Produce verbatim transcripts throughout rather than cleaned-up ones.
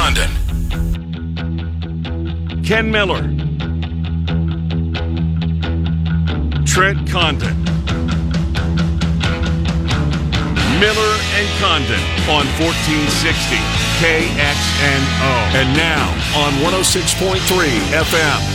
Condon. Ken Miller. Trent Condon. Miller and Condon on fourteen sixty K X N O. And now on one oh six point three F M.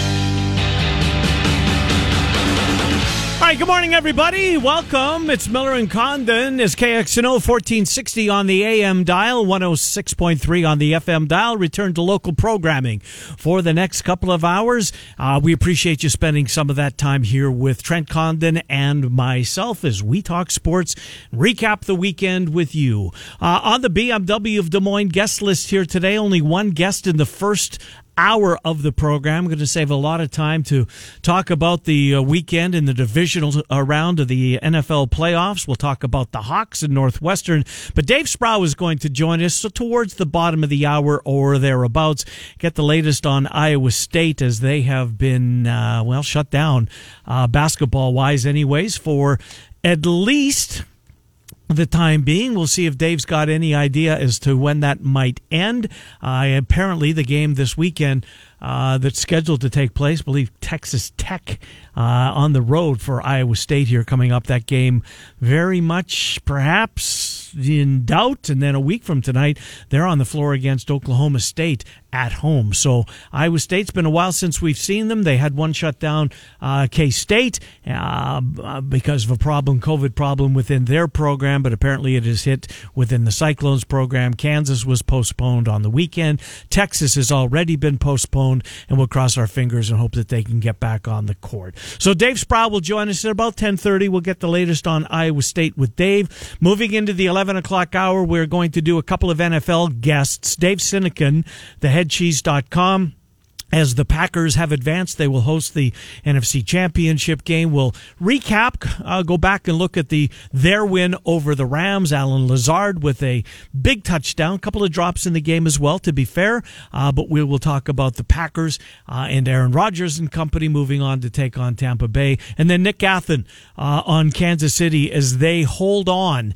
All right, good morning, everybody. Welcome. It's Miller and Condon. It's K X N O fourteen sixty on the A M dial, one oh six point three on the F M dial. Return to local programming for the next couple of hours. Uh, we appreciate you spending some of that time here with Trent Condon and myself as we talk sports, recap the weekend with you. Uh, on the B M W of Des Moines guest list here today, only one guest in the first hour of the program. I'm going to save a lot of time to talk about the uh, weekend in the divisional uh, round of the N F L playoffs. We'll talk about the Hawks and Northwestern. But Dave Sproul is going to join us so towards the bottom of the hour or thereabouts. Get the latest on Iowa State as they have been, uh, well, shut down uh, basketball-wise anyways for at least the time being. We'll see if Dave's got any idea as to when that might end. Uh, apparently, the game this weekend uh, that's scheduled to take place, I believe Texas Tech uh, on the road for Iowa State here coming up. That game very much perhaps in doubt. And then a week from tonight, they're on the floor against Oklahoma State at home. So Iowa State's been a while since we've seen them. They had one shut down uh, K-State uh, because of a problem, COVID problem within their program, but apparently it is hit within the Cyclones program. Kansas was postponed on the weekend. Texas has already been postponed, and we'll cross our fingers and hope that they can get back on the court. So Dave Sproul will join us at about ten thirty. We'll get the latest on Iowa State with Dave. Moving into the eleven o'clock hour, we're going to do a couple of N F L guests. Dave Sinekin, the head cheese dot com. As the Packers have advanced, they will host the N F C Championship game. We'll recap, uh, go back and look at the their win over the Rams. Allen Lazard with a big touchdown, a couple of drops in the game as well, to be fair. Uh, but we will talk about the Packers uh, and Aaron Rodgers and company moving on to take on Tampa Bay. And then Nick Gathan uh, on Kansas City as they hold on.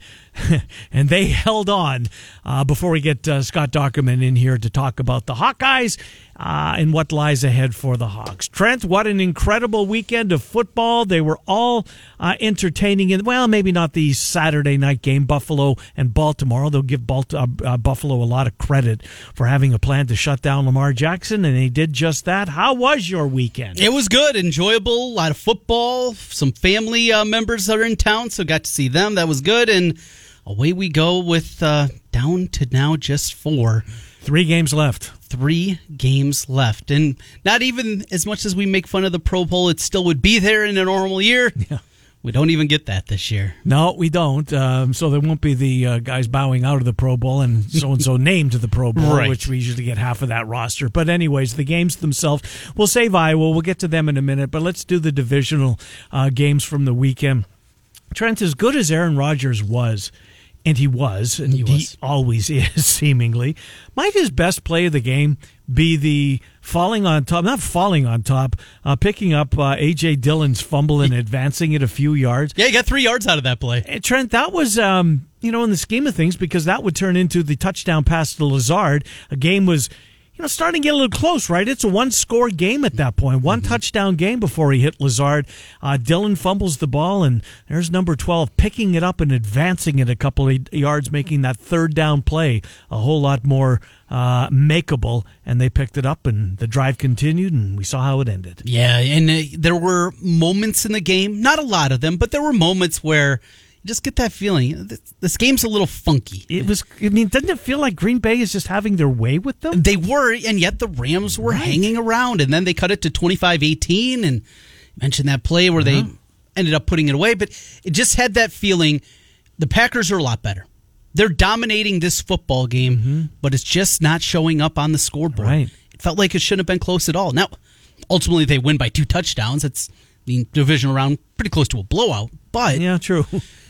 And they held on uh, before we get uh, Scott Dockerman in here to talk about the Hawkeyes uh, and what lies ahead for the Hawks. Trent, what an incredible weekend of football. They were all uh, entertaining. In, well, maybe not the Saturday night game, Buffalo and Baltimore. They'll give Balt- uh, uh, Buffalo a lot of credit for having a plan to shut down Lamar Jackson, and they did just that. How was your weekend? It was good, enjoyable, a lot of football. Some family uh, members are in town, so got to see them. That was good, and away we go with uh, down to now just four. Three games left. Three games left. And not even as much as we make fun of the Pro Bowl, it still would be there in a normal year. Yeah. We don't even get that this year. No, we don't. Um, so there won't be the uh, guys bowing out of the Pro Bowl and so-and-so named to the Pro Bowl, right, which we usually get half of that roster. But anyways, the games themselves, we'll save Iowa. We'll get to them in a minute. But let's do the divisional uh, games from the weekend. Trent, as good as Aaron Rodgers was, and he was, and he, was. he always is, seemingly, might his best play of the game be the falling on top, not falling on top, uh, picking up uh, A J. Dillon's fumble and advancing it a few yards. Yeah, he got three yards out of that play. And Trent, that was, um, you know, in the scheme of things, because that would turn into the touchdown pass to Lazard. A game was, you know, starting to get a little close, right? It's a one-score game at that point. One mm-hmm. touchdown game before he hit Lazard. Uh, Dillon fumbles the ball, and there's number twelve picking it up and advancing it a couple of yards, making that third down play a whole lot more uh, makeable. And they picked it up, and the drive continued, and we saw how it ended. Yeah, and uh, there were moments in the game, not a lot of them, but there were moments where just get that feeling. This, this game's a little funky. It was, I mean, doesn't it feel like Green Bay is just having their way with them? They were, and yet the Rams were right. hanging around, and then they cut it to twenty-five eighteen, and you mentioned that play where uh-huh. they ended up putting it away, but it just had that feeling. The Packers are a lot better. They're dominating this football game, mm-hmm. but it's just not showing up on the scoreboard. Right. It felt like it shouldn't have been close at all. Now, ultimately, they win by two touchdowns. It's the divisional round, pretty close to a blowout, but yeah, true.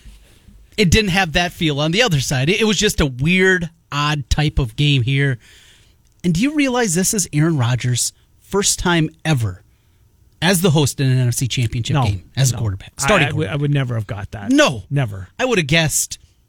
It didn't have that feel on the other side. It was just a weird, odd type of game here. And do you realize this is Aaron Rodgers' first time ever as the host in an N F C Championship no, game as no. a quarterback? Starting I, I, would, I would never have got that. No. Never. I would have guessed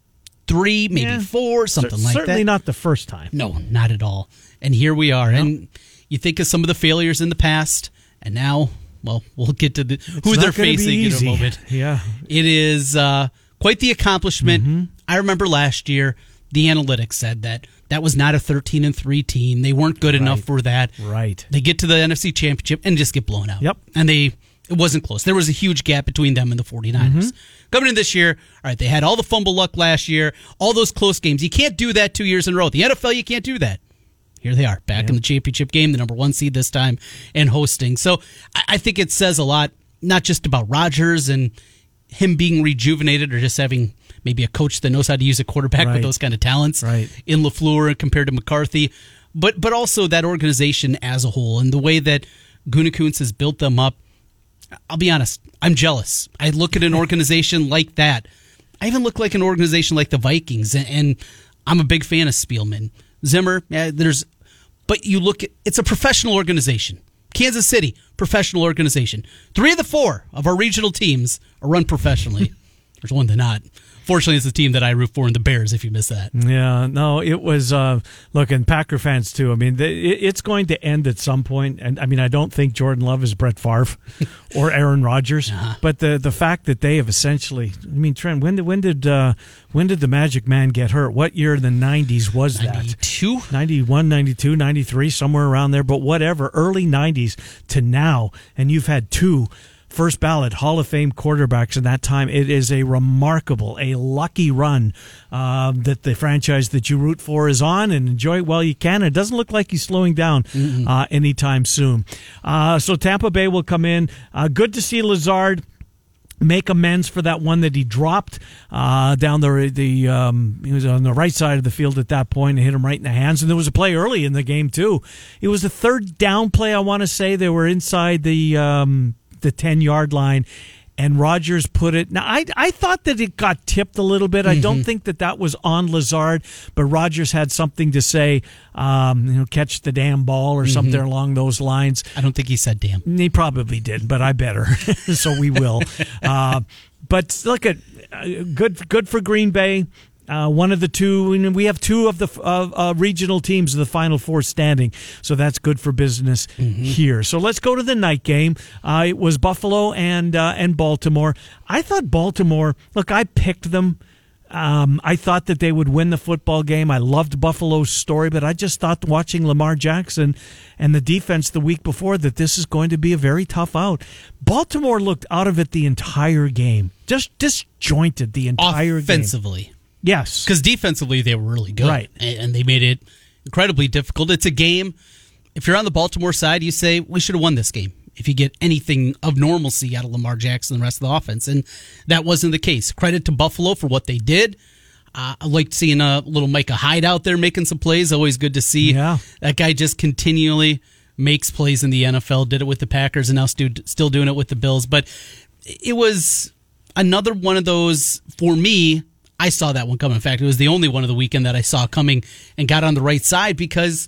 three, maybe Yeah. four, something C- like that. Certainly not the first time. No, not at all. And here we are. No. And you think of some of the failures in the past, and now, well, we'll get to the, who It's they're not gonna be facing in a easy. moment. Yeah. It is uh, quite the accomplishment. Mm-hmm. I remember last year, the analytics said that that was not a thirteen and three team. They weren't good enough for that. Right. They get to the N F C Championship and just get blown out. Yep. And they it wasn't close. There was a huge gap between them and the 49ers. Mm-hmm. Coming in this year, all right, they had all the fumble luck last year, all those close games. You can't do that two years in a row. The N F L, you can't do that. Here they are, back Yep. in the championship game, the number one seed this time, and hosting. So I, I think it says a lot, not just about Rodgers and him being rejuvenated or just having maybe a coach that knows how to use a quarterback Right. with those kind of talents Right. in LaFleur compared to McCarthy, but but also that organization as a whole and the way that Gutekunst has built them up. I'll be honest, I'm jealous. I look at an organization like that. I even look like an organization like the Vikings, and, and I'm a big fan of Spielman. Zimmer, yeah, there's, but you look at, it's a professional organization. Kansas City, professional organization. Three of the four of our regional teams are run professionally. There's one that not. Fortunately, it's the team that I root for in the Bears, if you miss that. Yeah, no, it was, uh, look, and Packer fans too. I mean, the, it, it's going to end at some point. And I mean, I don't think Jordan Love is Brett Favre or Aaron Rodgers, Uh-huh. but the the fact that they have essentially, I mean, Trent, when did, when did, uh, when did the Magic Man get hurt? What year in the nineties was that? ninety-two? ninety-one, ninety-two, ninety-three, somewhere around there, but whatever, early nineties to now, and you've had two first ballot Hall of Fame quarterbacks in that time. It is a remarkable, a lucky run uh, that the franchise that you root for is on, and enjoy it while you can. It doesn't look like he's slowing down uh, anytime soon. Uh, so Tampa Bay will come in. Uh, good to see Lazard make amends for that one that he dropped uh, down the the um, he was on the right side of the field at that point and hit him right in the hands. And there was a play early in the game too. It was a third down play. I want to say they were inside the um, the ten yard line, and Rodgers put it. Now I I thought that it got tipped a little bit. I don't think that that was on Lazard, but Rodgers had something to say. Um, you know, catch the damn ball or something along those lines. I don't think he said damn. He probably did, but I better. So we will. uh, but look at uh, good. Good for Green Bay. Uh, one of the two. And we have two of the uh, uh, regional teams of the Final Four standing, so that's good for business mm-hmm. here. So let's go to the night game. Uh, it was Buffalo and uh, and Baltimore. I thought Baltimore. Look, I picked them. Um, I thought that they would win the football game. I loved Buffalo's story, but I just thought watching Lamar Jackson and the defense the week before that this is going to be a very tough out. Baltimore looked out of it the entire game, just disjointed the entire Offensively. game. Yes. Because defensively, they were really good. Right. And they made it incredibly difficult. It's a game. If you're on the Baltimore side, you say, we should have won this game if you get anything of normalcy out of Lamar Jackson and the rest of the offense. And that wasn't the case. Credit to Buffalo for what they did. Uh, I liked seeing a little Micah Hyde out there making some plays. Always good to see. Yeah. That guy just continually makes plays in the N F L. Did it with the Packers and now stu- still doing it with the Bills. But it was another one of those, for me, I saw that one coming. In fact, it was the only one of the weekend that I saw coming and got on the right side because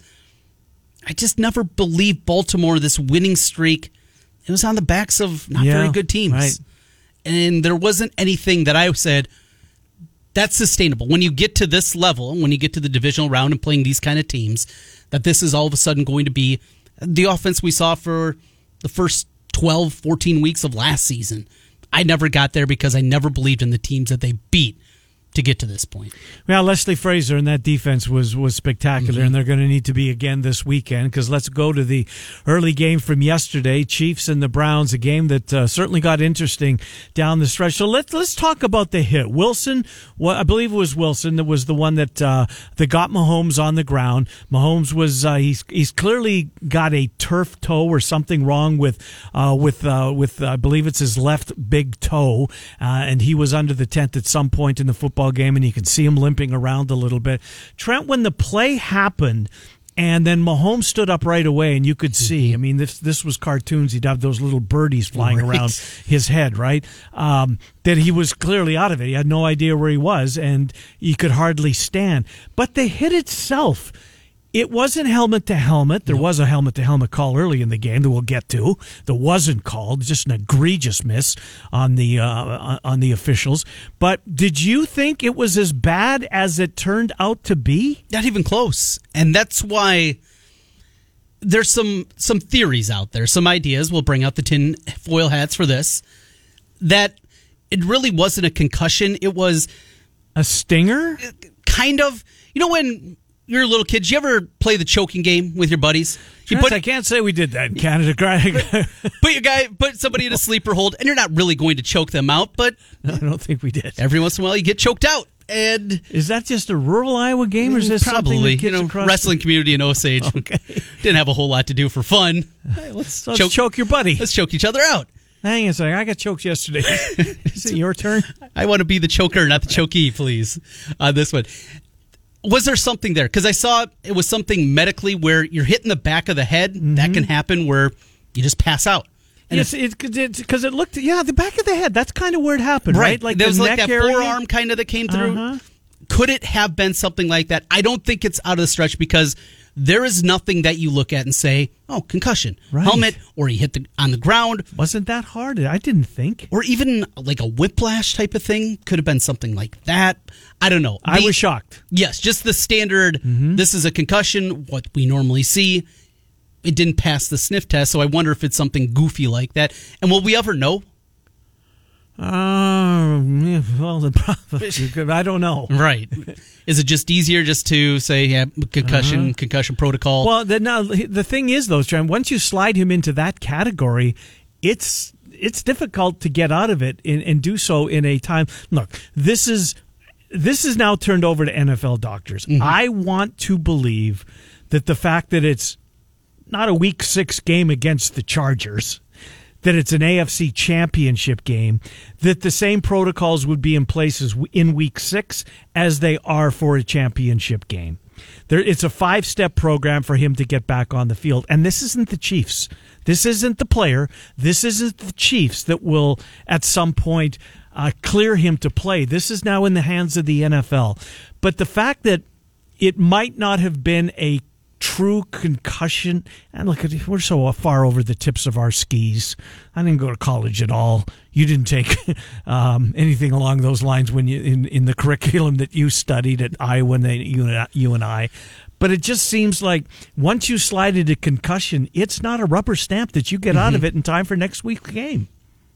I just never believed Baltimore, this winning streak, it was on the backs of not yeah, very good teams. Right. And there wasn't anything that I said, that's sustainable. When you get to this level, when you get to the divisional round and playing these kind of teams, that this is all of a sudden going to be the offense we saw for the first twelve, fourteen weeks of last season. I never got there because I never believed in the teams that they beat to get to this point. Well, Leslie Frazier and that defense was was spectacular, Mm-hmm. and they're going to need to be again this weekend because let's go to the early game from yesterday, Chiefs and the Browns, a game that uh, certainly got interesting down the stretch. So let's let's talk about the hit. Wilson, well, I believe it was Wilson that was the one that uh, that got Mahomes on the ground. Mahomes was uh, he's he's clearly got a turf toe or something wrong with uh, with uh, with uh, I believe it's his left big toe, uh, and he was under the tent at some point in the football game, and you can see him limping around a little bit. Trent, when the play happened, and then Mahomes stood up right away, and you could see, I mean, this this was cartoons. He'd have those little birdies flying Right. around his head, right? Um, that he was clearly out of it. He had no idea where he was, and he could hardly stand. But the hit itself, it wasn't helmet to helmet. There was a helmet to helmet call early in the game that we'll get to. That wasn't called. Just an egregious miss on the uh, on the officials. But did you think it was as bad as it turned out to be? Not even close. And that's why there's some some theories out there, some ideas. We'll bring out the tin foil hats for this. That it really wasn't a concussion. It was a stinger? Kind of. You know when you're a little kid, did you ever play the choking game with your buddies? You put, I can't say we did that in Canada. Put your guy, put somebody in a sleeper hold, and you're not really going to choke them out, but no, I don't think we did. Every once in a while, you get choked out. And is that just a rural Iowa game, or is this probably something that you know across wrestling the... community in Osage? Okay. Didn't have a whole lot to do for fun. Hey, let's let's choke, choke your buddy. Let's choke each other out. Hang on a second. I got choked yesterday. Is it your turn? I want to be the choker, not the chokee, please. On uh, this one. Was there something there? Because I saw it was something medically where you're hitting the back of the head. Mm-hmm. That can happen where you just pass out. And yes, because it, it, it looked, yeah, the back of the head. That's kind of where it happened, right? right? Like there was the like neck that area? forearm kind of that came through. Uh-huh. Could it have been something like that? I don't think it's out of the stretch because there is nothing that you look at and say, oh, concussion, right. helmet, or he hit the, on the ground. Wasn't that hard? I didn't think. Or even like a whiplash type of thing. Could have been something like that. I don't know. I the, was shocked. Yes, just the standard, mm-hmm. This is a concussion, what we normally see. It didn't pass the sniff test, so I wonder if it's something goofy like that. And will we ever know? Uh, yeah, well, the problem, I don't know. Right. Is it just easier just to say, yeah, concussion, uh-huh. concussion protocol? Well, the, now, the thing is, though, John, once you slide him into that category, it's it's difficult to get out of it and, and do so in a time. Look, this is this is now turned over to N F L doctors. Mm-hmm. I want to believe that the fact that it's not a week six game against the Chargers, that it's an A F C championship game, that the same protocols would be in place as in week six as they are for a championship game. There, it's a five-step program for him to get back on the field. And this isn't the Chiefs. This isn't the player. This isn't the Chiefs that will, at some point, uh, clear him to play. This is now in the hands of the N F L. But the fact that it might not have been a true concussion, and look, we're so far over the tips of our skis. I didn't go to college at all. You didn't take um, anything along those lines when you in, in the curriculum that you studied at Iowa, and you, you and I. But it just seems like once you slide into concussion, it's not a rubber stamp that you get mm-hmm. out of it in time for next week's game.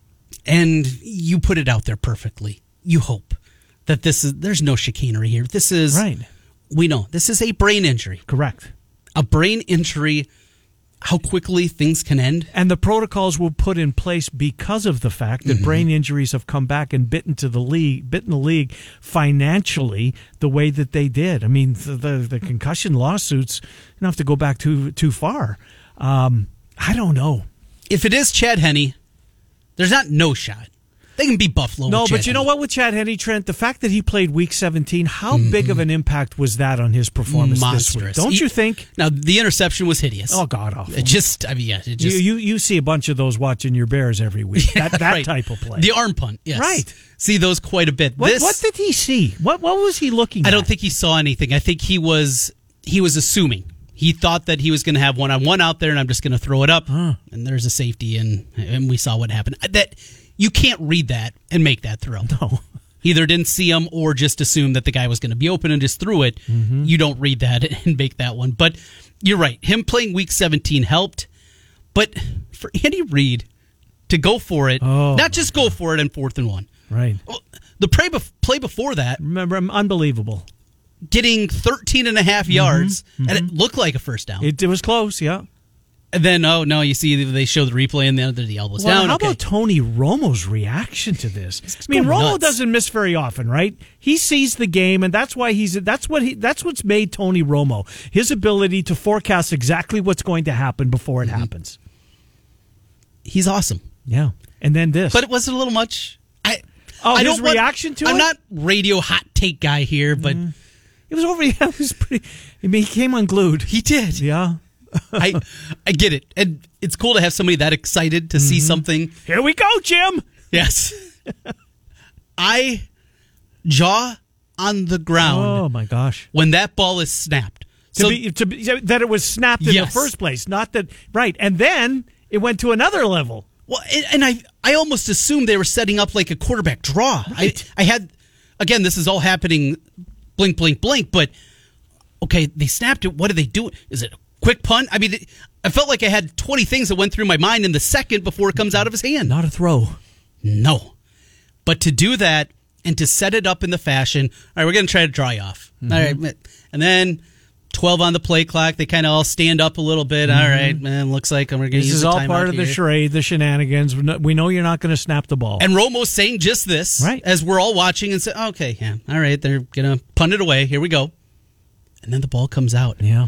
And you put it out there perfectly. You hope that this is there's no chicanery here. This is right. We know this is a brain injury. Correct. A brain injury, how quickly things can end. And the protocols were put in place because of the fact that mm-hmm. brain injuries have come back and bitten to the league, bitten the league financially the way that they did. I mean, the the, the concussion lawsuits, you don't have to go back too too far. Um, I don't know. If it is Chad Henne, there's not no shot. They can be Buffalo. No, with but Chad you know Henne. what with Chad Henne, Trent? The fact that he played Week seventeen, how mm-hmm. big of an impact was that on his performance Monstrous. this week? Don't he, you think? Now, the interception was hideous. Oh, God awful. It just, I mean, yeah. It just, you, you you see a bunch of those watching your Bears every week. Yeah, that that right. type of play. The arm punt, yes. Right. See those quite a bit. What, this, what did he see? What what was he looking I at? don't think he saw anything. I think he was he was assuming. He thought that he was going to have one-on-one out there, and I'm just going to throw it up, huh. and there's a safety, and and we saw what happened. That you can't read that and make that throw. No. Either didn't see him or just assumed that the guy was going to be open and just threw it. Mm-hmm. You don't read that and make that one. But you're right. Him playing Week seventeen helped. But for Andy Reid to go for it, oh, not just go for it in fourth and one. Right. The play, bef- play before that. Remember, unbelievable. Getting thirteen and a half yards, mm-hmm. and it looked like a first down. It, it was close, yeah. And then, oh, no, you see they show the replay and then the elbows well, down. How okay. about Tony Romo's reaction to this? I mean, Romo nuts. doesn't miss very often, right? He sees the game, and that's why he's that's what he that's what's made Tony Romo. His ability to forecast exactly what's going to happen before it mm-hmm. happens. He's awesome. Yeah. And then this. But it wasn't a little much. I Oh, I his don't reaction want, to I'm it? not radio hot take guy here, but mm. it was over. Yeah, it was pretty. I mean, he came unglued. He did. Yeah. I I get it. And it's cool to have somebody that excited to mm-hmm. see something. Here we go, Jim. Yes. I jaw on the ground. Oh my gosh. When that ball is snapped. To So- be, to be, that it was snapped in Yes. the first place, not that right. And then it went to another level. Well, and- and I I almost assumed they were setting up like a quarterback draw. Right. I I had again, this is all happening blink, blink, blink, but okay, they snapped it. What do they do? Is it a quick punt? I mean, it, I felt like I had twenty things that went through my mind in the second before it comes out of his hand. Not a throw. No. But to do that and to set it up in the fashion, all right, we're going to try to dry off. Mm-hmm. All right. And then twelve on the play clock. They kind of all stand up a little bit. Mm-hmm. All right, man, looks like I'm going to use This is a all timeout part of the here. charade, the shenanigans. We know you're not going to snap the ball. And Romo's saying just this Right. as we're all watching and say, okay, yeah, all right, they're going to punt it away. Here we go. And then the ball comes out. yeah.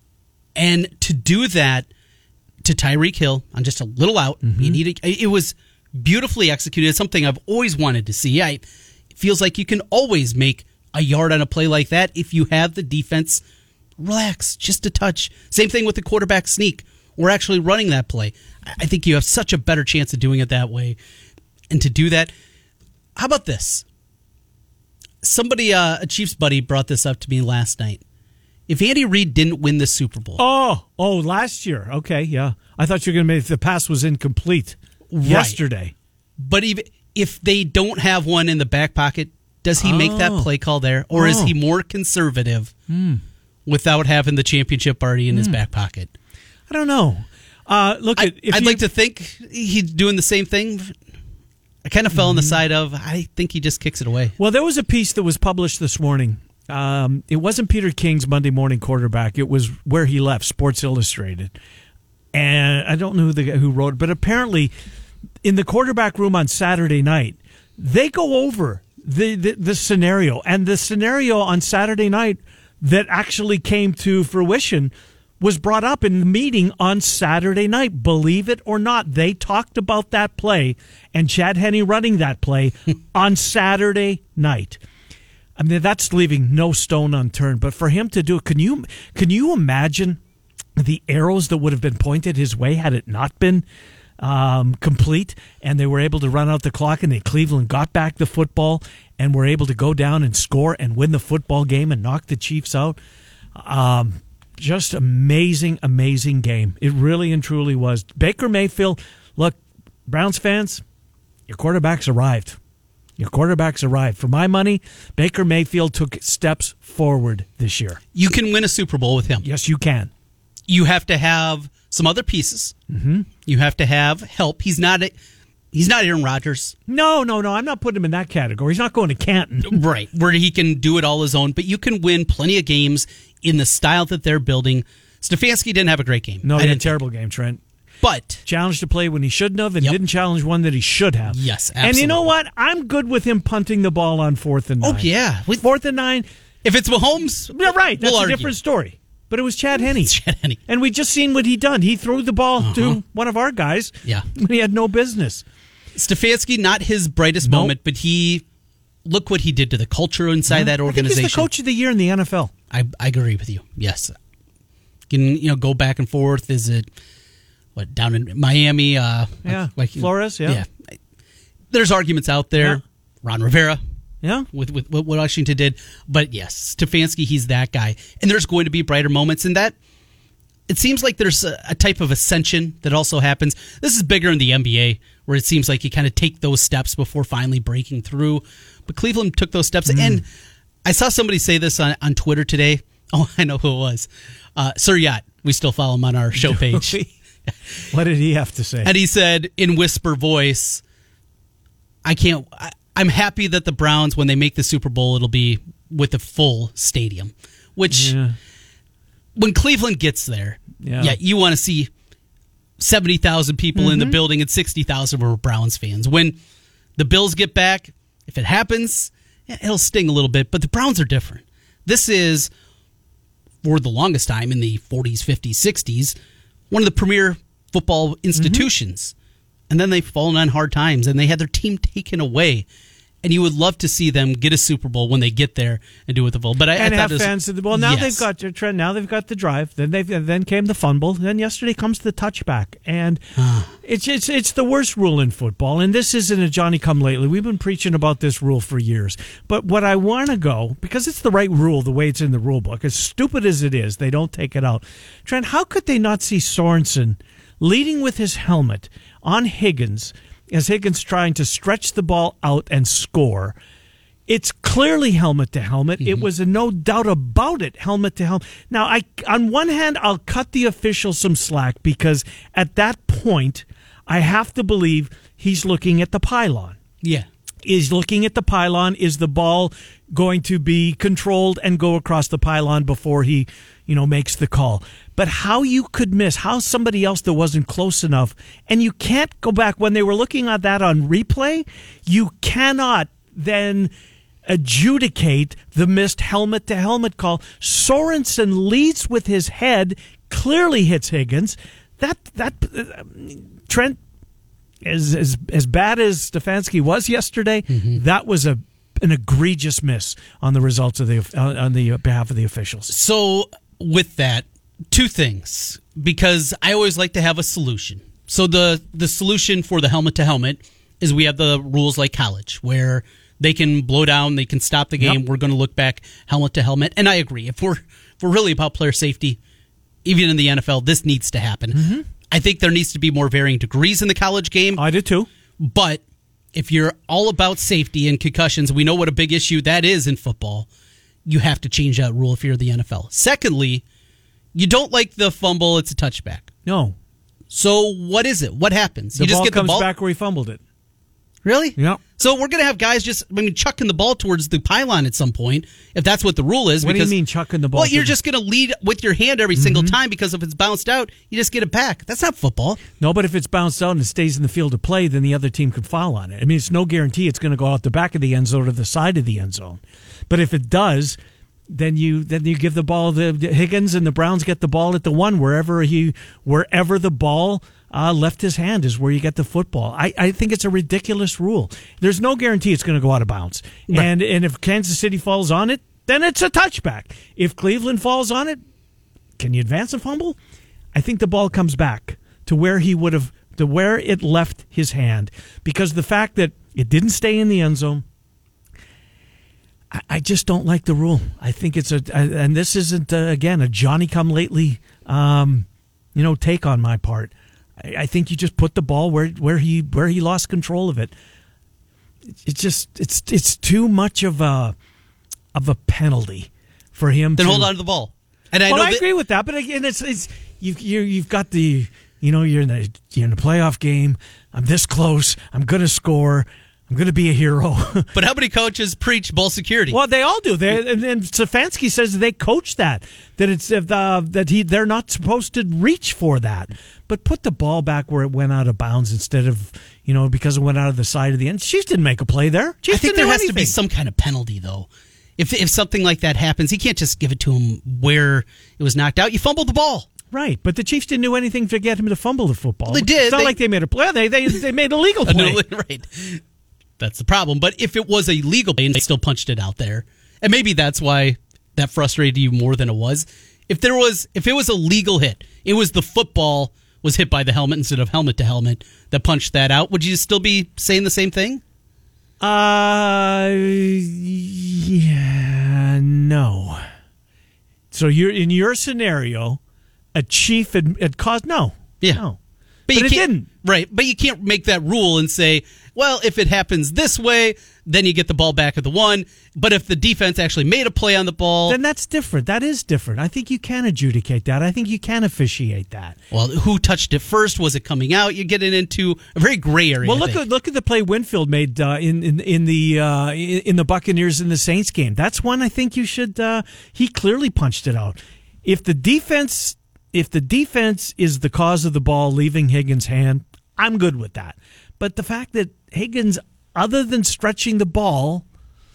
And to do that to Tyreek Hill on just a little out, Mm-hmm. you need a, it was beautifully executed. It's something I've always wanted to see. I, it feels like you can always make a yard on a play like that if you have the defense relax just a touch. Same thing with the quarterback sneak. We're actually running that play. I I think you have such a better chance of doing it that way. And to do that, how about this? Somebody, uh, a Chiefs buddy, brought this up to me last night. If Andy Reid didn't win the Super Bowl, Oh, oh, last year. Okay, yeah. I thought you were going to make the pass was incomplete yesterday. but even if they don't have one in the back pocket, does he make that Oh. play call there, or is Oh. he more conservative without having the championship already in his back pocket? I don't know. Uh, look, I, at if I'd you- like to think he's doing the same thing. I kind of fell on the side of I think he just kicks it away. Well, there was a piece that was published this morning. Um, it wasn't Peter King's Monday Morning Quarterback. It was Where He Left, Sports Illustrated. And I don't know who, the, who wrote it, but apparently in the quarterback room on Saturday night, they go over the, the, the scenario. And the scenario on Saturday night that actually came to fruition was brought up in the meeting on Saturday night. Believe it or not, they talked about that play and Chad Henne running that play on Saturday night. I mean, that's leaving no stone unturned. But for him to do it, can you can you imagine the arrows that would have been pointed his way had it not been um, complete, and they were able to run out the clock, and then Cleveland got back the football and were able to go down and score and win the football game and knock the Chiefs out. Um, just amazing, amazing game. It really and truly was. Baker Mayfield, look, Browns fans, your quarterback's arrived. Your quarterback's arrived. For my money, Baker Mayfield took steps forward this year. You can win a Super Bowl with him. Yes, you can. You have to have some other pieces. Mm-hmm. You have to have help. He's not a, he's not Aaron Rodgers. No, no, no. I'm not putting him in that category. He's not going to Canton. Right, where he can do it all his own, but you can win plenty of games in the style that they're building. Stefanski didn't have a great game. No, I he had a didn't terrible game, Trent. But Challenged to play when he shouldn't have and Yep. didn't challenge one that he should have. Yes, And you know absolutely. what? I'm good with him punting the ball on fourth and nine. oh yeah, We- Fourth and nine. if it's Mahomes, Yeah, right. That's we'll a argue. different story. But it was Chad Henne. It's Chad Henne. And we just seen what he done. He threw the ball Uh-huh. to one of our guys Yeah. when he had no business. Stefanski, not his brightest Nope. moment, but he look what he did to the culture inside that I think organization. he's the coach of the year in the N F L. I, I agree with you. Yes, can you know go back and forth? Is it what down in Miami? Uh, Yeah, Flores, yeah. yeah. There's arguments out there. Yeah. Ron Rivera Yeah. with, with what Washington did, but yes, Stefanski, he's that guy. And there's going to be brighter moments in that. It seems like there's a, a type of ascension that also happens. This is bigger in the N B A, where it seems like you kind of take those steps before finally breaking through. But Cleveland took those steps. Mm. And I saw somebody say this on, on Twitter today. Oh, I know who it was. Uh, Sir Yacht. We still follow him on our show page. What did he have to say? And he said in whisper voice, I can't, I, I'm happy that the Browns, when they make the Super Bowl, it'll be with a full stadium. Which, Yeah. when Cleveland gets there, Yeah. yeah, you want to see seventy thousand people Mm-hmm. in the building and sixty thousand were Browns fans. When the Bills get back, if it happens, yeah, it'll sting a little bit, but the Browns are different. This is, for the longest time in the forties, fifties, sixties, one of the premier football institutions. And then they've fallen on hard times, and they had their team taken away. and you would love to see them get a Super Bowl when they get there and do it with the full. But I, and I have was, fans. Well, now yes. they've got your trend. Now they've got the drive. Then they then came the fumble. Then yesterday comes the touchback, and it's it's it's the worst rule in football. And this isn't a Johnny come lately. We've been preaching about this rule for years. But what I want to go, because it's the right rule, the way it's in the rule book, as stupid as it is, they don't take it out. Trent, how could they not see Sorensen leading with his helmet on Higgins as Higgins trying to stretch the ball out and score? It's clearly helmet to helmet. Mm-hmm. It was a no doubt about it, helmet to helmet. Now, I on one hand, I'll cut the official some slack because at that point, I have to believe he's looking at the pylon. Yeah. Is looking at the pylon. Is the ball going to be controlled and go across the pylon before he, you know, makes the call? But how you could miss, how somebody else that wasn't close enough, and you can't go back when they were looking at that on replay, you cannot then adjudicate the missed helmet to helmet call. Sorensen leads with his head, clearly hits Higgins. That that uh, Trent, as as as bad as Stefanski was yesterday, mm-hmm. that was a an egregious miss on the results of the uh, on the behalf of the officials. So with that, two things, because I always like to have a solution. So the the solution for the helmet to helmet is we have the rules like college where they can blow down, they can stop the game. Yep. We're going to look back helmet to helmet, and I agree. If we're if we're really about player safety, even in the N F L, this needs to happen. Mm-hmm. I think there needs to be more varying degrees in the college game. I do too. But if you're all about safety and concussions, we know what a big issue that is in football. You have to change that rule if you're the N F L. Secondly, you don't like the fumble, it's a touchback. No. So what is it? What happens? The you just ball get comes the ball back where he fumbled it. Really? Yeah. So we're going to have guys just, I mean, chucking the ball towards the pylon at some point, if that's what the rule is. What because, do you mean chucking the ball? Well, you're just going to lead with your hand every mm-hmm. single time because if it's bounced out, you just get it back. That's not football. No, but if it's bounced out and it stays in the field of play, then the other team could foul on it. I mean, it's no guarantee it's going to go out the back of the end zone or the side of the end zone. But if it does, then you then you give the ball to Higgins and the Browns get the ball at the one wherever he wherever the ball Uh, left his hand is where you get the football. I, I think it's a ridiculous rule. There's no guarantee it's going to go out of bounds. Right. And and if Kansas City falls on it, then it's a touchback. If Cleveland falls on it, can you advance a fumble? I think the ball comes back to where he would have, to where it left his hand. Because the fact that it didn't stay in the end zone, I, I just don't like the rule. I think it's a, and this isn't, uh, again, a Johnny-come-lately, um, you know, take on my part. I think you just put the ball where, where he where he lost control of it. It's just it's it's too much of a of a penalty for him. Then to, hold on to the ball. And I well, know I that, agree with that, but again, it's it's you've you, you've got the you know you're in the you're in the playoff game. I'm this close. I'm going to score. I'm going to be a hero. But how many coaches preach ball security? Well, they all do. They, and, and Stefanski says they coach that, that it's uh, that he they're not supposed to reach for that. But put the ball back where it went out of bounds instead of, you know, because it went out of the side of the end. Chiefs didn't make a play there. Chiefs I think didn't there do has anything. to be some kind of penalty, though. If if something like that happens, he can't just give it to him where it was knocked out. You fumbled the ball. Right, but the Chiefs didn't do anything to get him to fumble the football. Well, they did. It's not they, like they made a play. They they they made a legal play. Right. That's the problem. But if it was a legal play and they still punched it out there, and maybe that's why that frustrated you more than it was. If there was, if it was a legal hit, it was the football was hit by the helmet instead of helmet to helmet that punched that out. Would you still be saying the same thing? Uh, yeah, no. So you're in your scenario, a chief had, had caused no, yeah, no. But, but you it can't, didn't. Right, but you can't make that rule and say, well, if it happens this way, then you get the ball back at the one. But if the defense actually made a play on the ball... Then that's different. That is different. I think you can adjudicate that. I think you can officiate that. Well, who touched it first? Was it coming out? You're getting into a very gray area. Well, look at look at the play Winfield made uh, in, in in the uh, in the Buccaneers and the Saints game. That's one I think you should... Uh, he clearly punched it out. If the defense... If the defense is the cause of the ball leaving Higgins' hand, I'm good with that. But the fact that Higgins, other than stretching the ball,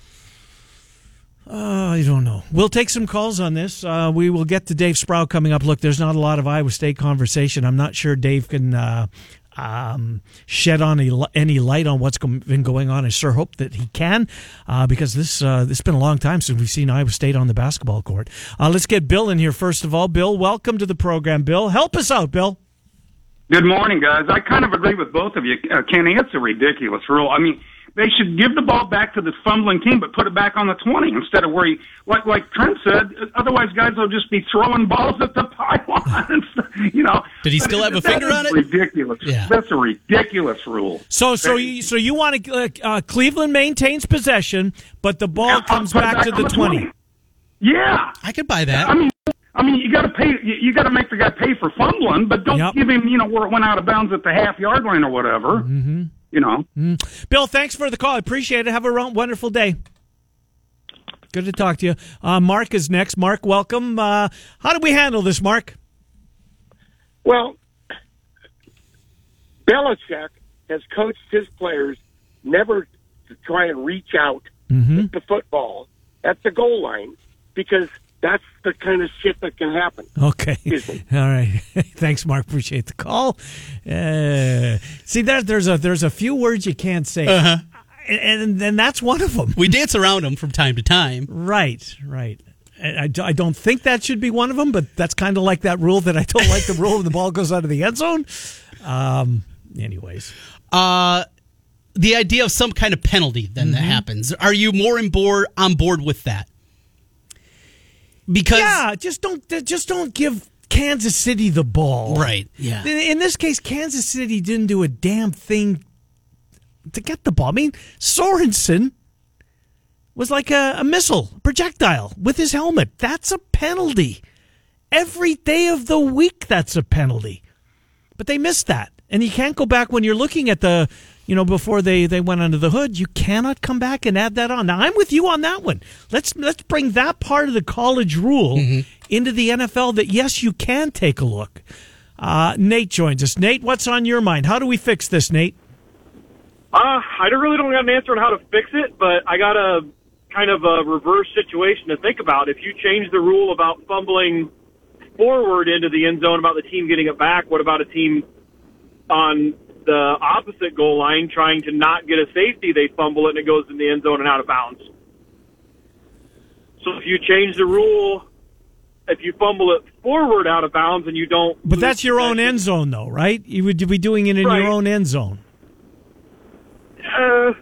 uh, I don't know. We'll take some calls on this. Uh, we will get to Dave Sproul coming up. Look, there's not a lot of Iowa State conversation. I'm not sure Dave can uh, um, shed on any, any light on what's been going on. I sure hope that he can, uh, because this uh, it's been a long time since we've seen Iowa State on the basketball court. Uh, let's get Bill in here first of all. Bill, welcome to the program. Bill, help us out, Bill. Good morning, guys. I kind of agree with both of you. Uh, Kenny, it's a ridiculous rule. I mean, they should give the ball back to the fumbling team, but put it back on the twenty instead of where he, like like Trent said. Otherwise, guys will just be throwing balls at the pylon. You know. Did he still have a finger on it? Ridiculous. Yeah. That's a ridiculous rule. So, so you, so you want to? Uh, uh, Cleveland maintains possession, but the ball Yeah, comes put it back, to the, on twenty. twenty. Yeah. I could buy that. I mean. I mean, you got to pay. You, you got to make the guy pay for fumbling, but don't Yep. give him, you know, where it went out of bounds at the half yard line or whatever. Mm-hmm. You know. Mm. Bill, thanks for the call. I appreciate it. Have a wonderful day. Good to talk to you. Uh, Mark is next. Mark, welcome. Uh, how do we handle this, Mark? Well, Belichick has coached his players never to try and reach out Mm-hmm. with the football at the goal line because that's the kind of shit that can happen. Okay. Excuse me. All right. Thanks, Mark. Appreciate the call. Uh, see, there, there's a there's a few words you can't say, Uh-huh. and and that's one of them. We dance around them from time to time. Right. Right. I, I I don't think that should be one of them, but that's kind of like that rule that I don't like the rule when the ball goes out of the end zone. Um. Anyways. Uh, the idea of some kind of penalty then Mm-hmm. that happens. Are you more on board, on board with that? Because Yeah, just don't just don't give Kansas City the ball. Right, yeah. In, in this case, Kansas City didn't do a damn thing to get the ball. I mean, Sorensen was like a, a missile, a projectile with his helmet. That's a penalty. Every day of the week, that's a penalty. But they missed that. And you can't go back when you're looking at the, you know, before they, they went under the hood. You cannot come back and add that on. Now, I'm with you on that one. Let's let's bring that part of the college rule Mm-hmm. into the N F L that, yes, you can take a look. Uh, Nate joins us. Nate, what's on your mind? How do we fix this, Nate? Uh, I don't really don't have an answer on how to fix it, but I got a kind of a reverse situation to think about. If you change the rule about fumbling forward into the end zone about the team getting it back, what about a team on the opposite goal line trying to not get a safety? They fumble it and it goes in the end zone and out of bounds. So if you change the rule, if you fumble it forward out of bounds and you don't... But that's your own end zone, though, right? You would be doing it in Right. your own end zone. Uh,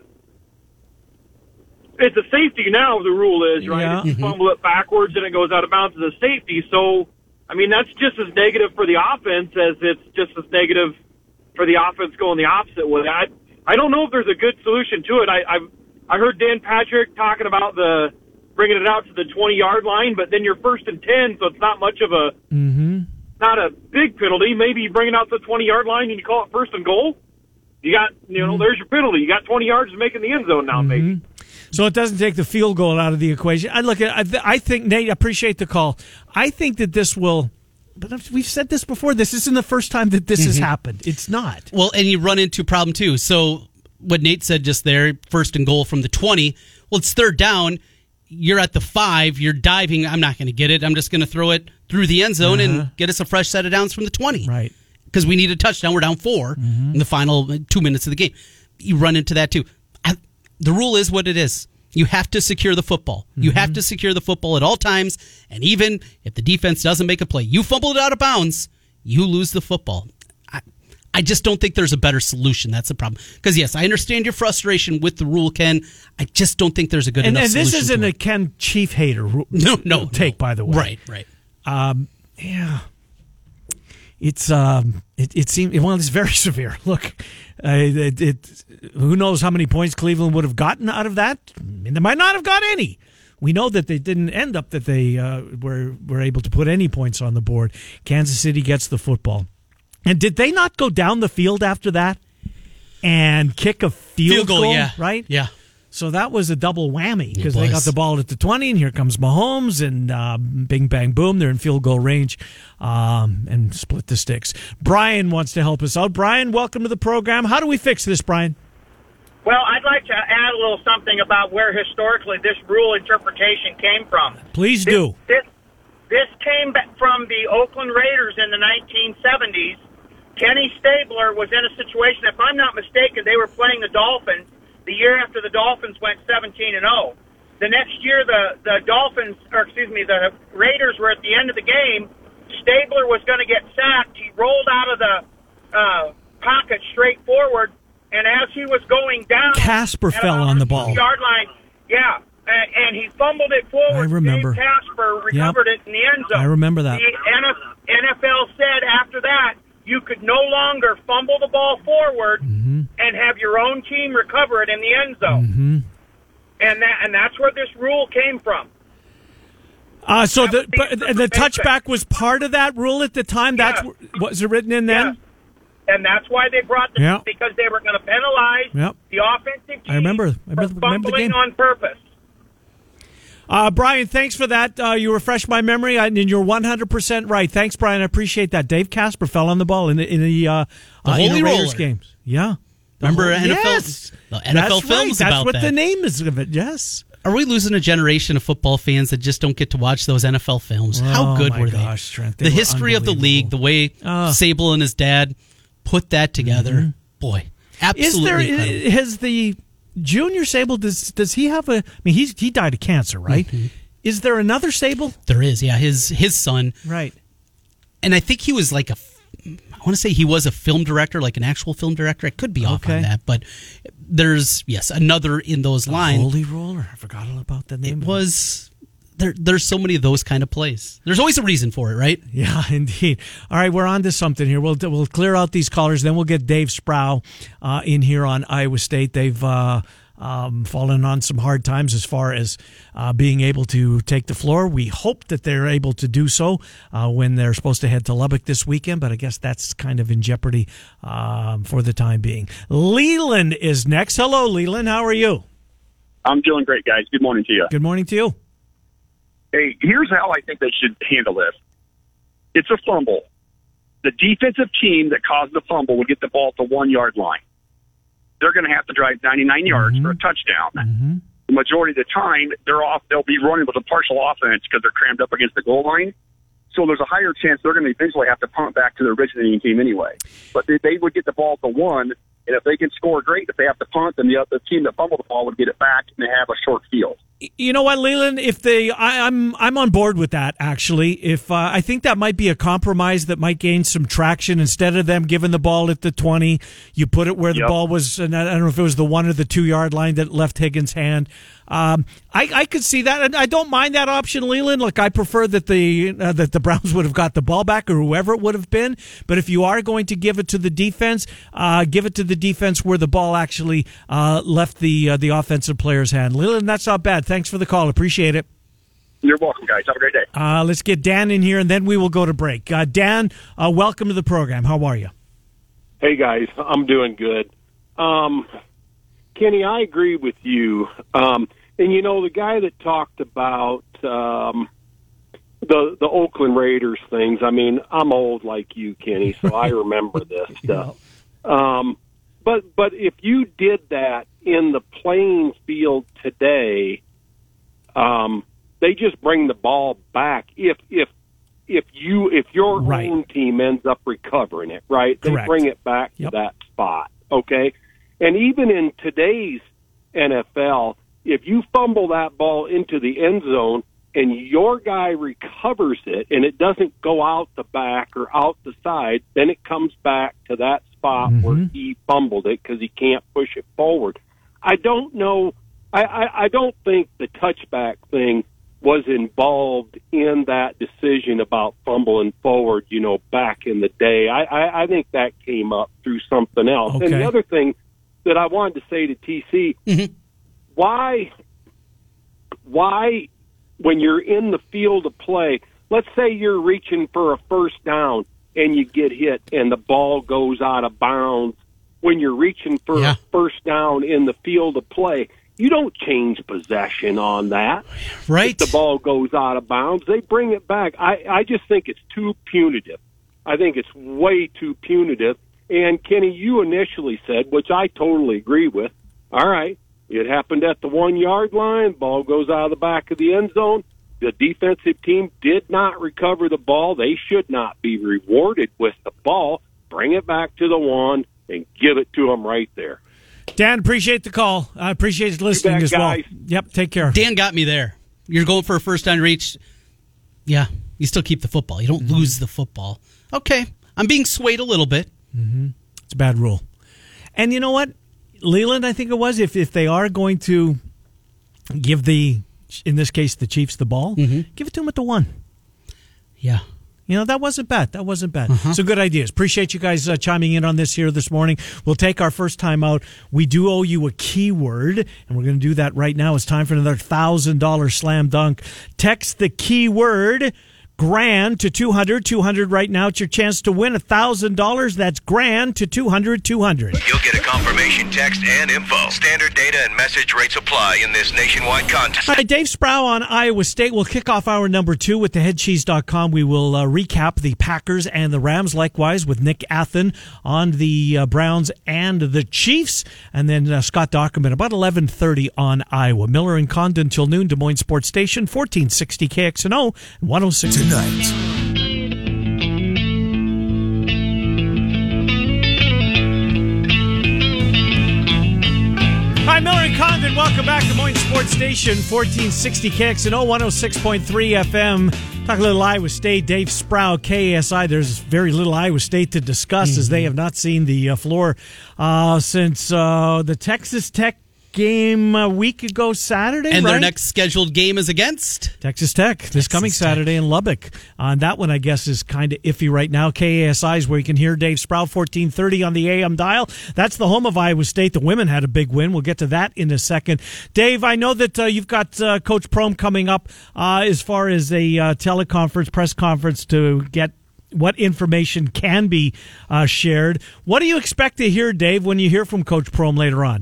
it's a safety now, the rule is, right? Yeah. If you fumble it backwards and it goes out of bounds as a safety. So, I mean, that's just as negative for the offense as it's just as negative for the offense going the opposite way. I I don't know if there's a good solution to it. I I've, I heard Dan Patrick talking about the bringing it out to the twenty-yard line, but then you're first and ten, so it's not much of a Mm-hmm. not a big penalty. Maybe you bring it out to the twenty-yard line and you call it first and goal. You got, you know, there's your penalty. You got twenty yards to make in the end zone now, maybe. So it doesn't take the field goal out of the equation. I look at. I, th- I think Nate. I appreciate the call. I think that this will. But we've said this before. This isn't the first time that this has happened. It's not. Well, and you run into a problem too. So what Nate said just there, first and goal from the twenty. Well, it's third down. You're at the five. You're diving. I'm not going to get it. I'm just going to throw it through the end zone Uh-huh. and get us a fresh set of downs from the twenty. Right. Because we need a touchdown. We're down four in the final two minutes of the game. You run into that too. I, the rule is what it is. You have to secure the football. You have to secure the football at all times. And even if the defense doesn't make a play, you fumble it out of bounds, you lose the football. I, I just don't think there's a better solution. That's the problem. Because, yes, I understand your frustration with the rule, Ken. I just don't think there's a good And, enough and this solution isn't to a it. Ken Chief hater ru- No, no, take, no. by the way. Right, right. Um, yeah. It's um, it it seems well, it's very severe. Look, uh, it, it who knows how many points Cleveland would have gotten out of that? I mean, they might not have got any. We know that they didn't end up that they uh, were were able to put any points on the board. Kansas City gets the football, and did they not go down the field after that and kick a field, Field goal, goal? yeah. Right, Yeah. So that was a double whammy because It they got was. the ball at the twenty, and here comes Mahomes, and uh, bing, bang, boom, they're in field goal range um, and split the sticks. Brian wants to help us out. Brian, welcome to the program. How do we fix this, Brian? Well, I'd like to add a little something about where historically this rule interpretation came from. Please do. This, this came back from the Oakland Raiders in the nineteen seventies Kenny Stabler was in a situation, if I'm not mistaken, they were playing the Dolphins the year after the Dolphins went seventeen and oh. The next year, the, the Dolphins, or excuse me, the Raiders were at the end of the game. Stabler was going to get sacked. He rolled out of the uh, pocket straight forward, and as he was going down, Casper fell on the ball. Yard line, yeah, and, and he fumbled it forward. I remember. Dave Casper recovered Yep. it in the end zone. I remember that. The N F L said after that, you could no longer fumble the ball forward mm-hmm. and have your own team recover it in the end zone. Mm-hmm. And that and that's where this rule came from. Uh, so the but the touchback was part of that rule at the time. That's Yeah. was it written in then? Yeah. And that's why they brought this Yeah. because they were going to penalize Yep. the offensive team I remember. I remember, for remember the fumbling game. on purpose. Uh, Brian, thanks for that. Uh, you refreshed my memory, and you're one hundred percent right. Thanks, Brian. I appreciate that. Dave Casper fell on the ball in the in the, uh, The uh, in Holy the Raiders Roller. games. Yeah. The Remember whole- N F L? Yes. The N F L That's films right. That's about what that. the name is of it. Yes. Are we losing a generation of football fans that just don't get to watch those N F L films? How Oh, good my were gosh, they? Trent, they the were history of the league, the way Oh. Sable and his dad put that together. Mm-hmm. Boy, Is absolutely there incredible. has the Junior Sable? Does does he have a? I mean, he's he died of cancer, right? Mm-hmm. Is there another Sable? There is, yeah. His his son, Right. and I think he was like a. I want to say he was a film director, like an actual film director. I could be off Okay. on that, but there's yes another in those lines. Holy Roller. I forgot all about the name. It of was there. There's so many of those kind of plays. There's always a reason for it, right? Yeah, indeed. All right, we're on to something here. We'll we'll clear out these callers, then we'll get Dave Sproul uh, in here on Iowa State. They've uh, um, fallen on some hard times as far as uh, being able to take the floor. We hope that they're able to do so uh, when they're supposed to head to Lubbock this weekend, but I guess that's kind of in jeopardy um, for the time being. Leland is next. Hello, Leland. How are you? I'm doing great, guys. Good morning to you. Good morning to you. Hey, here's how I think they should handle this. It's a fumble. The defensive team that caused the fumble would get the ball at the one-yard line. They're going to have to drive ninety-nine yards Mm-hmm. for a touchdown. Mm-hmm. The majority of the time, they're off. They'll be running with a partial offense because they're crammed up against the goal line. So there's a higher chance they're going to eventually have to punt back to the originating team anyway. But they, they would get the ball at the one, and if they can score, great. If they have to punt, then the, the team that fumbled the ball would get it back, and they have a short field. You know what, Leland? If they, I, I'm, I'm on board with that. Actually, if uh, I think that might be a compromise that might gain some traction. Instead of them giving the ball at the twenty, you put it where the Yep. ball was. And I don't know if it was the one or the two yard line that left Higgins' hand. Um, I, I could see that, and I don't mind that option, Leland. Look, I prefer that the uh, that the Browns would have got the ball back, or whoever it would have been. But if you are going to give it to the defense, uh, give it to the defense where the ball actually uh, left the uh, the offensive player's hand. Leland, that's not bad. Thanks for the call. Appreciate it. You're welcome, guys. Have a great day. Uh, let's get Dan in here, and then we will go to break. Uh, Dan, uh, welcome to the program. How are you? Hey, guys, I'm doing good. Um, Kenny, I agree with you. Um, and, you know, the guy that talked about um, the the Oakland Raiders things, I mean, I'm old like you, Kenny, so I remember this stuff. Um, but but if you did that in the playing field today, um, they just bring the ball back if if if you if your Right. own team ends up recovering it, right? They Correct. bring it back Yep. to that spot, okay? And even in today's N F L, if you fumble that ball into the end zone and your guy recovers it and it doesn't go out the back or out the side, then it comes back to that spot Mm-hmm. where he fumbled it because he can't push it forward. I don't know. I, I, I don't think the touchback thing was involved in that decision about fumbling forward, you know, back in the day. I, I, I think that came up through something else. Okay. And the other thing that I wanted to say to T C, Mhm. why, why, when you're in the field of play, let's say you're reaching for a first down and you get hit and the ball goes out of bounds, when you're reaching for Yeah. a first down in the field of play, you don't change possession on that. Right. If the ball goes out of bounds, they bring it back. I, I just think it's too punitive. I think it's way too punitive. And, Kenny, you initially said, which I totally agree with, all right, it happened at the one-yard line, ball goes out of the back of the end zone. The defensive team did not recover the ball. They should not be rewarded with the ball. bring it back to the one and give it to them right there. Dan, appreciate the call. I appreciate listening bet, as well. guys. Yep, take care. Dan got me there. You're going for a first down reach. Yeah, you still keep the football. You don't mm-hmm. lose the football. Okay, I'm being swayed a little bit. Mm-hmm. It's a bad rule. And you know what? Leland, I think it was, if, if they are going to give the, in this case, the Chiefs the ball, mm-hmm. give it to them at the one. Yeah. You know, that wasn't bad. That wasn't bad. Uh-huh. So good ideas. Appreciate you guys uh, chiming in on this here this morning. We'll take our first time out. We do owe you a keyword, and we're going to do that right now. It's time for another one thousand dollars slam dunk. Text the keyword GRAND to two hundred. two hundred right now. It's your chance to win one thousand dollars. That's GRAND to two hundred. two hundred. You'll get a confirmation text and info. Standard data and message rates apply in this nationwide contest. Hi, Dave Sproul on Iowa State. We'll kick off hour number two with the head cheese dot com. We will uh, recap the Packers and the Rams, likewise with Nick Athen on the uh, Browns and the Chiefs. And then uh, Scott Dockerman about eleven thirty on Iowa. Miller and Condon till noon, Des Moines Sports Station, fourteen sixty K X N O and one oh six. Tonight. Hi, Miller and Condon. Welcome back to Des Moines Sports Station, fourteen sixty K X N O, one oh six point three F M. Talk a little Iowa State. Dave Sproul, K A S I. There's very little Iowa State to discuss mm-hmm. as they have not seen the uh, floor uh, since uh, the Texas Tech game a week ago Saturday, and right? their next scheduled game is against Texas Tech this Texas coming Saturday Tech. in Lubbock. Uh, that one, I guess, is kind of iffy right now. K A S I is where you can hear Dave Sproul, fourteen thirty on the A M dial. That's the home of Iowa State. The women had a big win. We'll get to that in a second. Dave, I know that uh, you've got uh, Coach Prohm coming up uh, as far as a uh, teleconference, press conference to get what information can be uh, shared. What do you expect to hear, Dave, when you hear from Coach Prohm later on?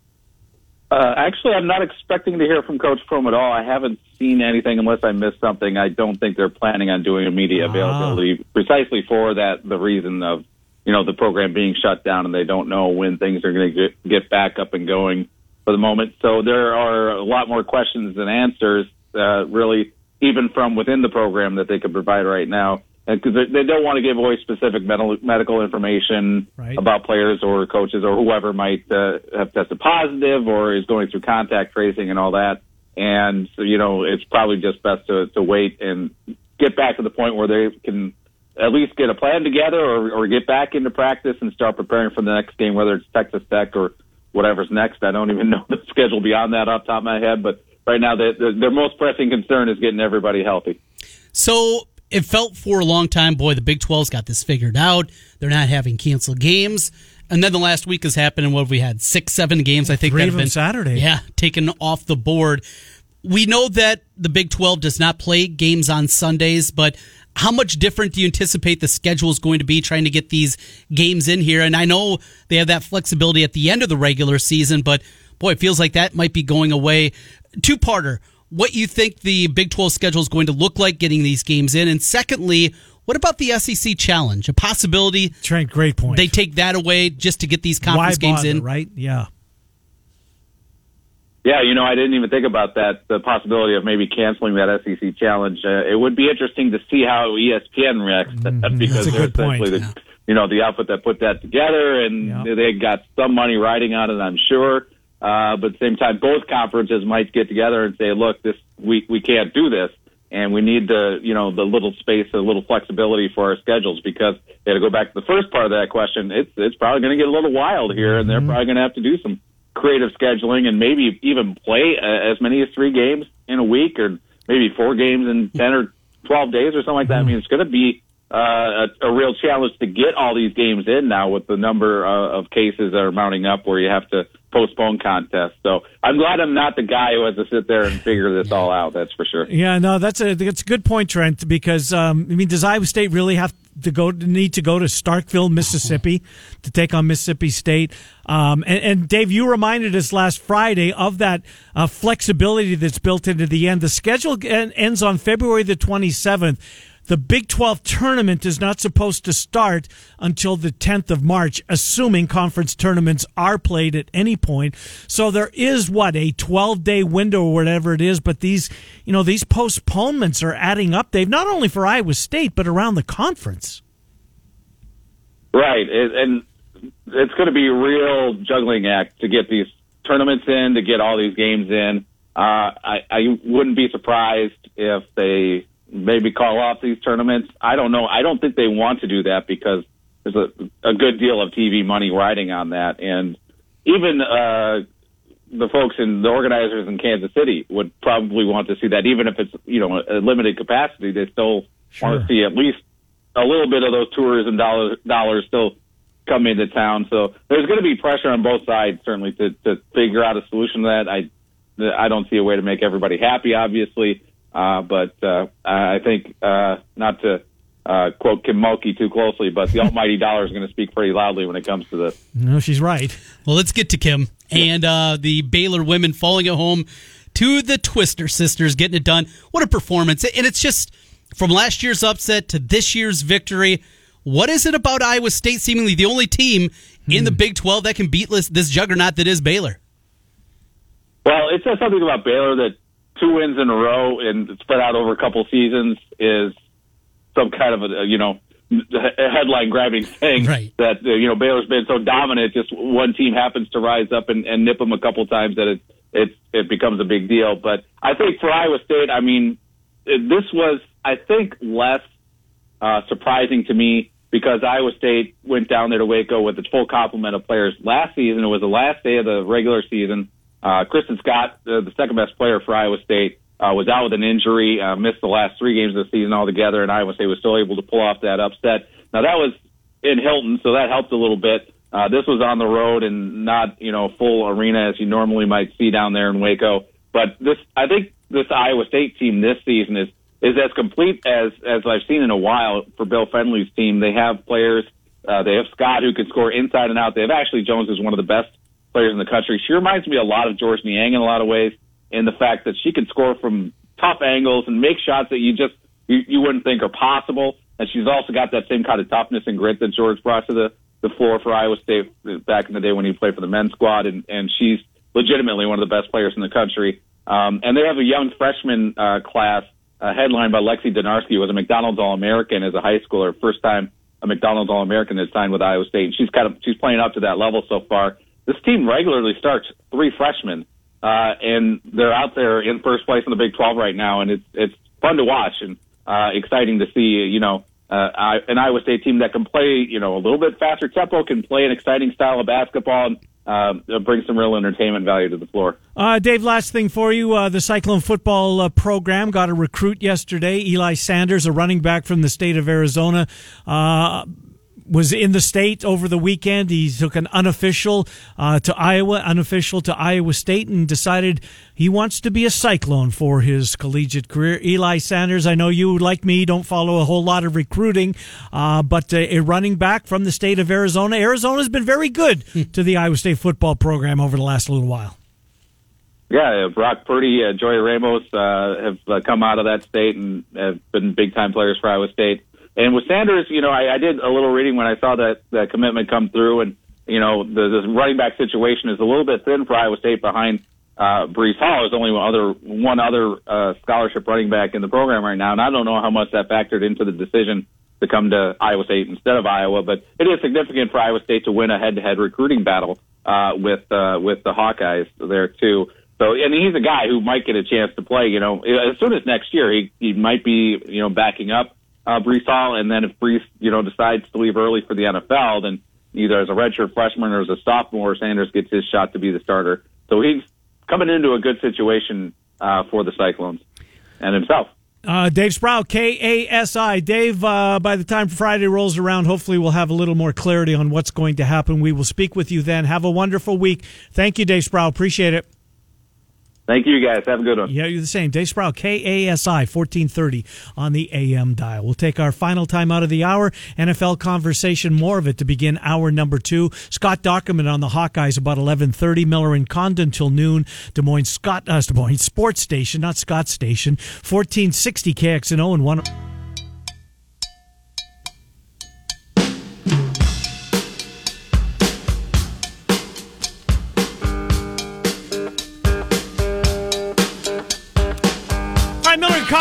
Uh, actually, I'm not expecting to hear from Coach Prohm at all. I haven't seen anything unless I missed something. I don't think they're planning on doing immediate availability precisely for that, the reason of, you know, the program being shut down and they don't know when things are going to get, get back up and going for the moment. So there are a lot more questions than answers, uh, really, even from within the program that they could provide right now. Because they don't want to give away specific medical, medical information right. about players or coaches or whoever might uh, have tested positive or is going through contact tracing and all that. And, so, you know, it's probably just best to, to wait and get back to the point where they can at least get a plan together or, or get back into practice and start preparing for the next game, whether it's Texas Tech or whatever's next. I don't even know the schedule beyond that off the top of my head. But right now, they, their most pressing concern is getting everybody healthy. So it felt for a long time, boy, the Big twelve's got this figured out. They're not having canceled games. And then the last week has happened, and what have we had? Six, seven games, I think, Three that of have been Saturday. Yeah, taken off the board. We know that the Big twelve does not play games on Sundays, but how much different do you anticipate the schedule is going to be trying to get these games in here? And I know they have that flexibility at the end of the regular season, but boy, it feels like that might be going away. Two-parter. What you think the Big twelve schedule is going to look like getting these games in. And secondly, what about the S E C Challenge? A possibility Trent, great point. They take that away just to get these conference Why games bother, in. Right? Yeah. Yeah, you know, I didn't even think about that, the possibility of maybe canceling that S E C Challenge. Uh, it would be interesting to see how E S P N reacts to that Mm-hmm. because That's a they're good point. essentially the, Yeah. you know, the outfit that put that together, and Yeah. they got some money riding on it, I'm sure. Uh, but at the same time, both conferences might get together and say, look, this we, we can't do this, and we need the, you know, the little space, the little flexibility for our schedules, because to go back to the first part of that question, it's it's probably going to get a little wild here, and they're Mm-hmm. probably going to have to do some creative scheduling and maybe even play uh, as many as three games in a week, or maybe four games in ten or twelve days or something like that. I mean, it's going to be uh, a, a real challenge to get all these games in now with the number uh, of cases that are mounting up where you have to postpone contests. So I'm glad I'm not the guy who has to sit there and figure this all out. That's for sure. Yeah, no, that's a that's a good point, Trent. Because um, I mean, does Iowa State really have to go need to go to Starkville, Mississippi, to take on Mississippi State? Um, and, and Dave, you reminded us last Friday of that uh, flexibility that's built into the end. The schedule ends on February the twenty-seventh. The Big twelve tournament is not supposed to start until the tenth of March, assuming conference tournaments are played at any point. So there is, what, a twelve-day window or whatever it is, but these, you know, these postponements are adding up, Dave, not only for Iowa State, but around the conference. Right, it, and it's going to be a real juggling act to get these tournaments in, to get all these games in. Uh, I, I wouldn't be surprised if they maybe call off these tournaments. I don't know. I don't think they want to do that because there's a, a good deal of T V money riding on that. And even uh, the folks in the organizers in Kansas City would probably want to see that, even if it's, you know, a limited capacity. They still sure. want to see at least a little bit of those tourism dollars, dollars still come into town. So there's going to be pressure on both sides, certainly, to, to figure out a solution to that. I I don't see a way to make everybody happy, obviously, uh, but uh, I think, uh, not to uh, quote Kim Mulkey too closely, but the almighty dollar is going to speak pretty loudly when it comes to this. No, she's right. Well, let's get to Kim and uh, the Baylor women falling at home to the Twister sisters, getting it done. What a performance. And it's just from last year's upset to this year's victory. What is it about Iowa State, seemingly the only team in hmm. the Big twelve that can beat this, this juggernaut that is Baylor? Well, it says something about Baylor that two wins in a row and spread out over a couple seasons is some kind of a, you know, a headline-grabbing thing. Right. That, uh, you know, Baylor's been so dominant, just one team happens to rise up and, and nip them a couple times that it, it, it becomes a big deal. But I think for Iowa State, I mean, it, this was, I think, less uh, surprising to me because Iowa State went down there to Waco with its full complement of players. Last season, it was the last day of the regular season. Uh, Kristen Scott, uh, the second best player for Iowa State, uh, was out with an injury, uh, missed the last three games of the season altogether, and Iowa State was still able to pull off that upset. Now, that was in Hilton, so that helped a little bit. Uh, this was on the road and not, you know, full arena as you normally might see down there in Waco. But this, I think this Iowa State team this season is, is as complete as, as I've seen in a while for Bill Fenley's team. They have players, uh, they have Scott who can score inside and out. They have Ashley Jones, who's one of the best players in the country. She reminds me a lot of George Niang in a lot of ways, in the fact that she can score from tough angles and make shots that you just you, you wouldn't think are possible. And she's also got that same kind of toughness and grit that George brought to the, the floor for Iowa State back in the day when he played for the men's squad. And, and she's legitimately one of the best players in the country. Um, and they have a young freshman uh, class uh, headlined by Lexi Donarski, who was a McDonald's All-American as a high schooler, first time a McDonald's All-American has signed with Iowa State. And she's kind of she's playing up to that level so far. This team regularly starts three freshmen, uh, and they're out there in first place in the Big twelve right now, and it's it's fun to watch and uh, exciting to see. You know, uh, an Iowa State team that can play, you know, a little bit faster tempo, can play an exciting style of basketball, and uh, bring some real entertainment value to the floor. Uh, Dave, last thing for you: uh, the Cyclone football uh, program got a recruit yesterday. Eli Sanders, a running back from the state of Arizona. Uh, was in the state over the weekend. He took an unofficial uh, to Iowa, unofficial to Iowa State, and decided he wants to be a Cyclone for his collegiate career. Eli Sanders, I know you, like me, don't follow a whole lot of recruiting, uh, but a, a running back from the state of Arizona. Arizona's been very good to the Iowa State football program over the last little while. Yeah, Brock Purdy, uh, Joy Ramos uh, have uh, come out of that state and have been big-time players for Iowa State. And with Sanders, you know, I, I did a little reading when I saw that, that commitment come through, and, you know, the, the running back situation is a little bit thin for Iowa State behind uh, Breece Hall. There's only one other, one other uh, scholarship running back in the program right now, and I don't know how much that factored into the decision to come to Iowa State instead of Iowa, but it is significant for Iowa State to win a head-to-head recruiting battle uh, with uh, with the Hawkeyes there, too. So, and he's a guy who might get a chance to play, you know, as soon as next year. He, he might be, you know, backing up Uh, Breece Hall, and then if Breece, you know, decides to leave early for the N F L, then either as a redshirt freshman or as a sophomore, Sanders gets his shot to be the starter. So he's coming into a good situation uh, for the Cyclones and himself. Uh, Dave Sproul, K A S I. Dave, uh, by the time Friday rolls around, hopefully we'll have a little more clarity on what's going to happen. We will speak with you then. Have a wonderful week. Thank you, Dave Sproul. Appreciate it. Thank you, guys. Have a good one. Yeah, you're the same. Dave Sproul, K A S I, fourteen thirty on the A M dial. We'll take our final time out of the hour. N F L conversation, more of it to begin hour number two. Scott Dockerman on the Hawkeyes about eleven thirty. Miller and Condon till noon. Des Moines, Scott, uh, Des Moines Sports Station, not Scott Station. fourteen sixty K X N O and one.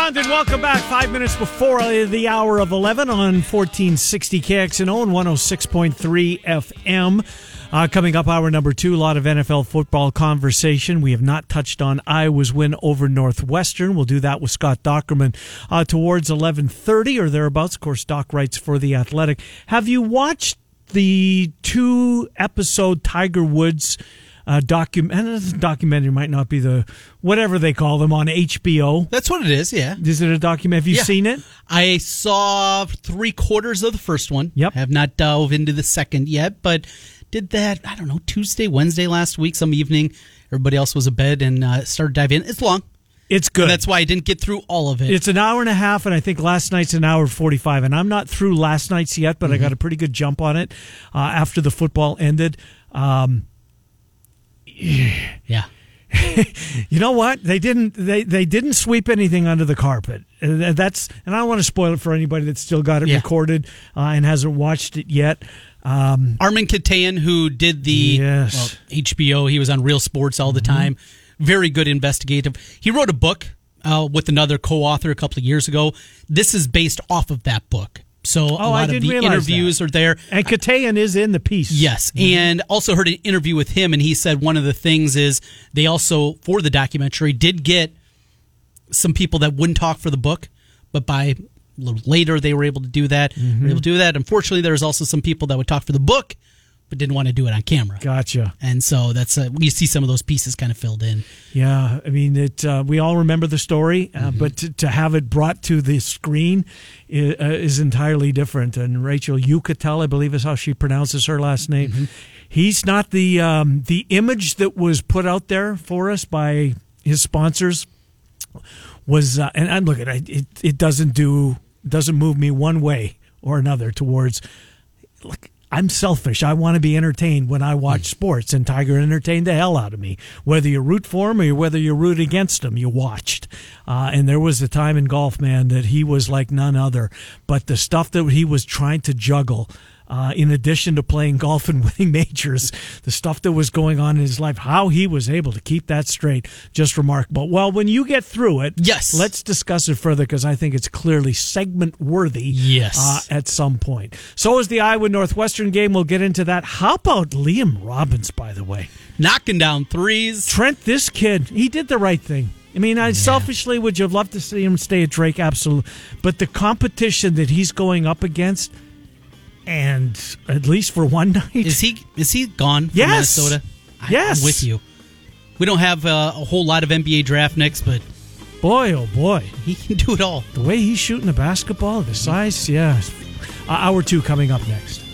Condon, welcome back. Five minutes before the hour of eleven on fourteen sixty K X N O and one oh six point three F M. Uh, coming up, hour number two, a lot of N F L football conversation. We have not touched on Iowa's win over Northwestern. We'll do that with Scott Dockerman uh, towards eleven thirty or thereabouts. Of course, Doc writes for The Athletic. Have you watched the two-episode Tiger Woods uh, document? Documentary might not be the whatever they call them on H B O. That's what it is. Yeah. Is it a document? Have you yeah. seen it? I saw three quarters of the first one. Yep. Have not dove into the second yet, but did that, I don't know, Tuesday, Wednesday last week, some evening. Everybody else was abed and uh, started diving in. It's long. It's good. And that's why I didn't get through all of it. It's an hour and a half, and I think last night's an hour forty-five. And I'm not through last night's yet, but mm-hmm. I got a pretty good jump on it uh, after the football ended. Um, yeah. You know what? They didn't. They, they didn't sweep anything under the carpet. Uh, That's and I don't want to spoil it for anybody that's still got it Yeah. recorded uh, and hasn't watched it yet. Um, Armin Katayan, who did the Yes. well, H B O, he was on Real Sports all the time. Very good investigative. He wrote a book uh, with another co-author a couple of years ago. This is based off of that book. So Oh, a I lot of didn't the realize interviews that. are there. and Katayan is in the piece. Yes, and also heard an interview with him, and he said one of the things is they also, for the documentary, did get some people that wouldn't talk for the book, but by a little later they were able to do that. Mm-hmm. Were able to do that. Unfortunately, there was also some people that would talk for the book, but didn't want to do it on camera. Gotcha. And so that's uh, you see some of those pieces kind of filled in. Yeah, I mean, it. Uh, we all remember the story, uh, Mm-hmm. but to, to have it brought to the screen is, uh, is entirely different. And Rachel Yucatel, I believe is how she pronounces her last name. Mm-hmm. He's not the um, the image that was put out there for us by his sponsors. Was uh, and, and look at it, it. It doesn't do doesn't move me one way or another towards. Look, I'm selfish. I want to be entertained when I watch sports, and Tiger entertained the hell out of me. Whether you root for him or whether you root against him, you watched. Uh, and there was a time in golf, man, that he was like none other. But the stuff that he was trying to juggle, uh, in addition to playing golf and winning majors, the stuff that was going on in his life, how he was able to keep that straight, just remarkable. Well, when you get through it, Yes. let's discuss it further because I think it's clearly segment worthy. Yes. Uh, at some point. So is the Iowa Northwestern game. We'll get into that. How about Liam Robbins, by the way? Knocking down threes. Trent, this kid, he did the right thing. I mean, I selfishly, would you have loved to see him stay at Drake? Absolutely. But the competition that he's going up against, and at least for one night. Is he is he gone from Yes. Minnesota? I, Yes. I'm with you. We don't have uh, a whole lot of N B A draft nicks, but Boy, oh boy. he can do it all. The way he's shooting the basketball, the size, yeah. Uh, hour two coming up next.